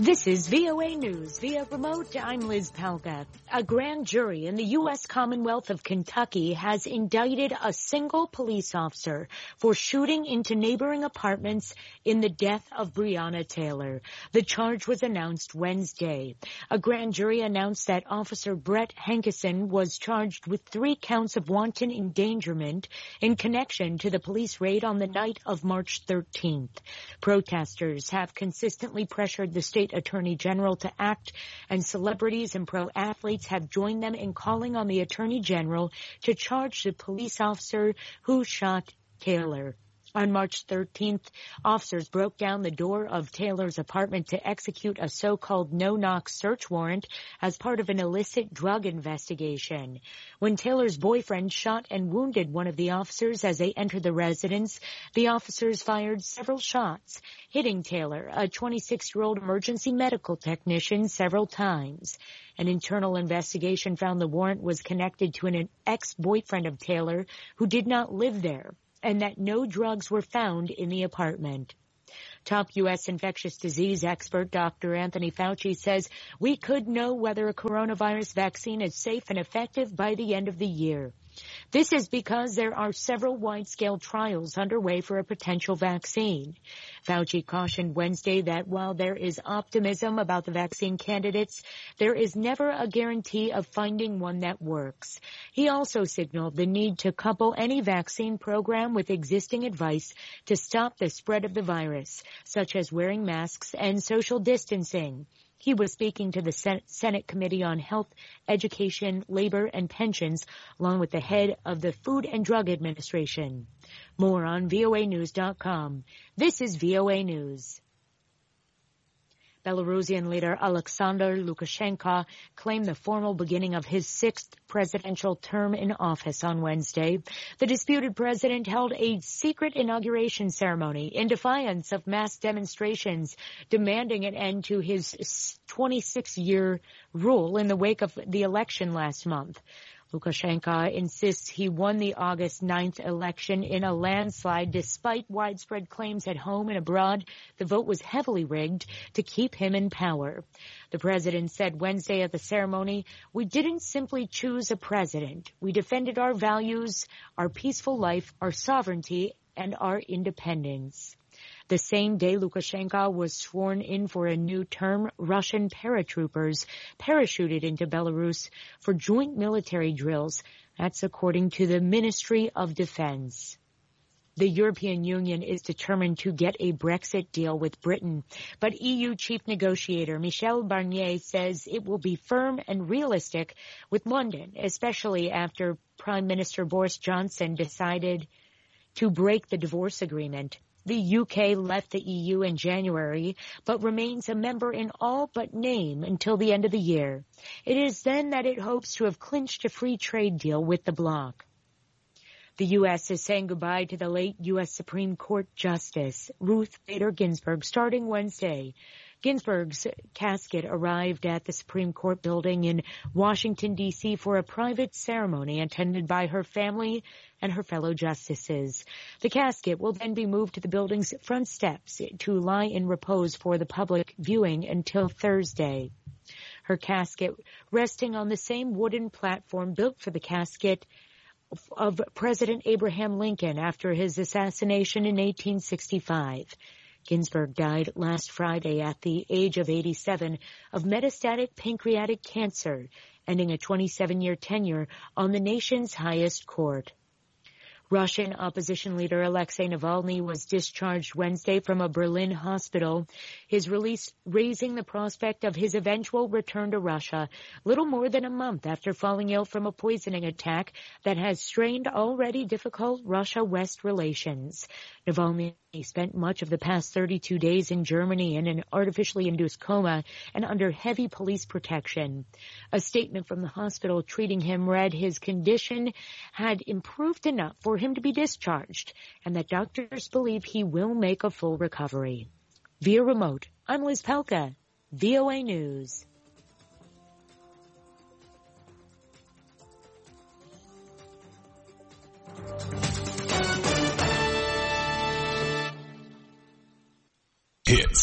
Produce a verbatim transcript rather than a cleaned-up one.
This is V O A News via remote. I'm Liz Palka. A grand jury in the U S Commonwealth of Kentucky has indicted a single police officer for shooting into neighboring apartments in the death of Breonna Taylor. The charge was announced Wednesday. A grand jury announced that Officer Brett Hankison was charged with three counts of wanton endangerment in connection to the police raid on the night of March thirteenth. Protesters have consistently pressured the state Attorney General to act, and celebrities and pro athletes have joined them in calling on the Attorney General to charge the police officer who shot Taylor. On March thirteenth, officers broke down the door of Taylor's apartment to execute a so-called no-knock search warrant as part of an illicit drug investigation. When Taylor's boyfriend shot and wounded one of the officers as they entered the residence, the officers fired several shots, hitting Taylor, a twenty-six-year-old emergency medical technician, several times. An internal investigation found the warrant was connected to an ex-boyfriend of Taylor who did not live there, and that no drugs were found in the apartment. Top U S infectious disease expert Doctor Anthony Fauci says we could know whether a coronavirus vaccine is safe and effective by the end of the year. This is because there are several wide-scale trials underway for a potential vaccine. Fauci cautioned Wednesday that while there is optimism about the vaccine candidates, there is never a guarantee of finding one that works. He also signaled the need to couple any vaccine program with existing advice to stop the spread of the virus, such as wearing masks and social distancing. He was speaking to the Senate Committee on Health, Education, Labor, and Pensions, along with the head of the Food and Drug Administration. More on V O A news dot com. This is V O A News. Belarusian leader Alexander Lukashenko claimed the formal beginning of his sixth presidential term in office on Wednesday. The disputed president held a secret inauguration ceremony in defiance of mass demonstrations demanding an end to his twenty-six-year rule in the wake of the election last month. Lukashenko insists he won the August ninth election in a landslide despite widespread claims at home and abroad the vote was heavily rigged to keep him in power. The president said Wednesday at the ceremony, "We didn't simply choose a president. We defended our values, our peaceful life, our sovereignty, and our independence." The same day Lukashenko was sworn in for a new term, Russian paratroopers parachuted into Belarus for joint military drills. That's according to the Ministry of Defense. The European Union is determined to get a Brexit deal with Britain, but E U chief negotiator Michel Barnier says it will be firm and realistic with London, especially after Prime Minister Boris Johnson decided to break the divorce agreement. The U K left the E U in January, but remains a member in all but name until the end of the year. It is then that it hopes to have clinched a free trade deal with the bloc. The U S is saying goodbye to the late U S Supreme Court Justice Ruth Bader Ginsburg starting Wednesday. Ginsburg's casket arrived at the Supreme Court building in Washington, D C for a private ceremony attended by her family and her fellow justices. The casket will then be moved to the building's front steps to lie in repose for the public viewing until Thursday. Her casket resting on the same wooden platform built for the casket of President Abraham Lincoln after his assassination in eighteen sixty-five. Ginsburg died last Friday at the age of eighty-seven of metastatic pancreatic cancer, ending a twenty-seven-year tenure on the nation's highest court. Russian opposition leader Alexei Navalny was discharged Wednesday from a Berlin hospital, his release raising the prospect of his eventual return to Russia, little more than a month after falling ill from a poisoning attack that has strained already difficult Russia-West relations. Navalny spent much of the past thirty-two days in Germany in an artificially induced coma and under heavy police protection. A statement from the hospital treating him read his condition had improved enough for him to be discharged and that doctors believe he will make a full recovery. Via remote, I'm Liz Palka, V O A News. Hits.